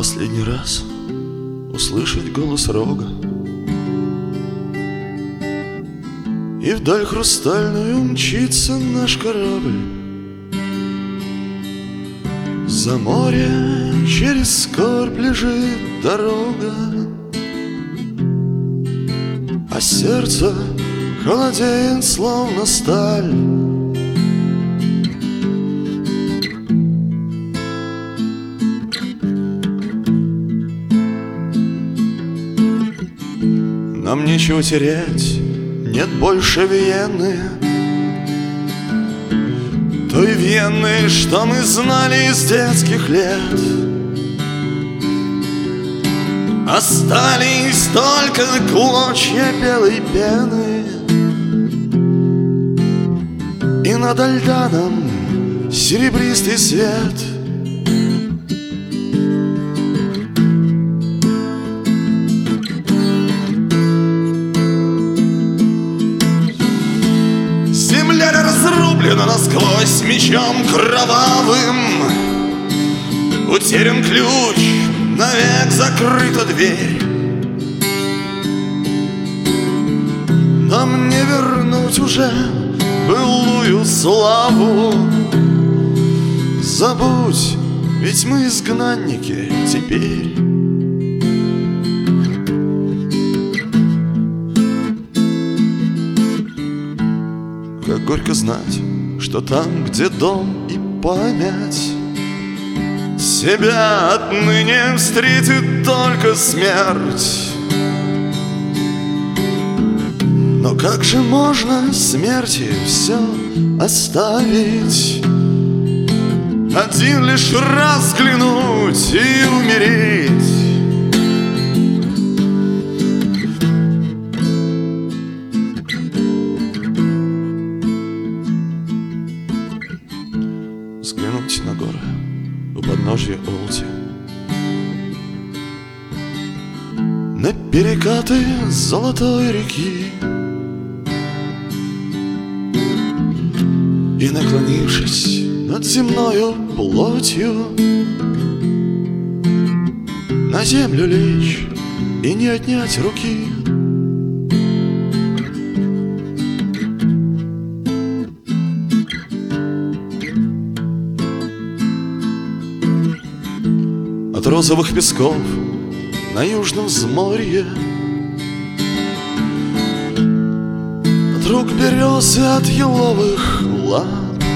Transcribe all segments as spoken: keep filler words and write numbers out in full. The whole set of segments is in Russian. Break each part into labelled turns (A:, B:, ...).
A: последний раз услышать голос рога, и вдаль хрустальную мчится наш корабль. За море через скорбь лежит дорога, а сердце холодеет, словно сталь. Нам нечего терять, нет больше Вены, той Вены, что мы знали из детских лет. Остались только клочья белой пены, и над Альданом серебристый свет. Земля разрублена насквозь мечом кровавым, утерян ключ, навек закрыта дверь. Нам не вернуть уже былую славу. Забудь, ведь мы изгнанники теперь. Как горько знать, что там, где дом и память, себя отныне встретит только смерть. Но как же можно смерти все оставить, один лишь раз взглянуть и умереть? Взглянуть на горы у подножья Олти, на перекаты золотой реки, и, наклонившись над земною плотью, на землю лечь и не отнять руки. От розовых песков на южном взморье, от рук берез и от еловых лап,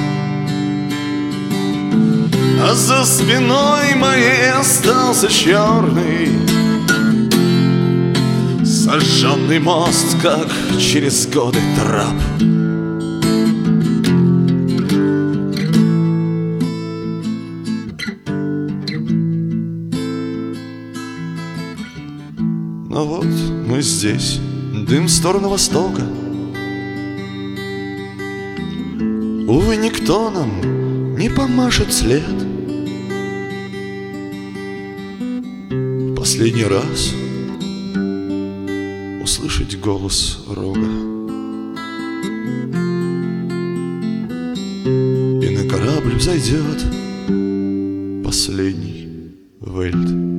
A: а за спиной моей остался черный сожженный мост, как через годы трап. Но вот мы здесь, дым в сторону востока. Увы, никто нам не помашет след. Последний раз услышать голос рога, и на корабль взойдет последний Вельт.